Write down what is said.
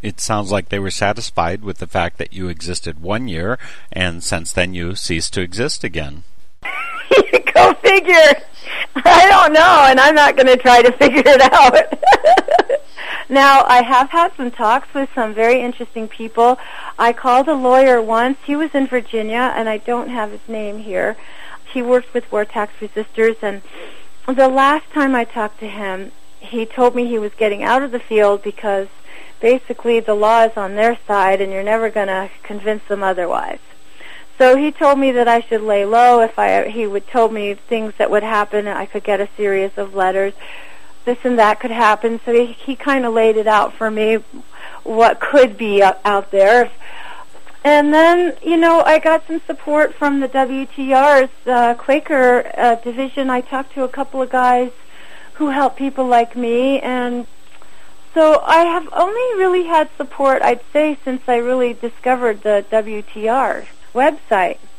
It sounds like they were satisfied with the fact that you existed 1 year, and since then you ceased to exist again. Go figure. I don't know, and I'm not going to try to figure it out. Now, I have had some talks with some very interesting people. I called a lawyer once. He was in Virginia, and I don't have his name here. He worked with war tax resistors, and the last time I talked to him, he told me he was getting out of the field because basically the law is on their side, and you're never going to convince them otherwise. So he told me that I should lay low. He would tell me things that would happen. I could get a series of letters. This and that could happen. So he kind of laid it out for me, what could be out there. And then, I got some support from the WTR's Quaker division. I talked to a couple of guys who help people like me, and so I have only really had support, I'd say, since I really discovered the WTR website.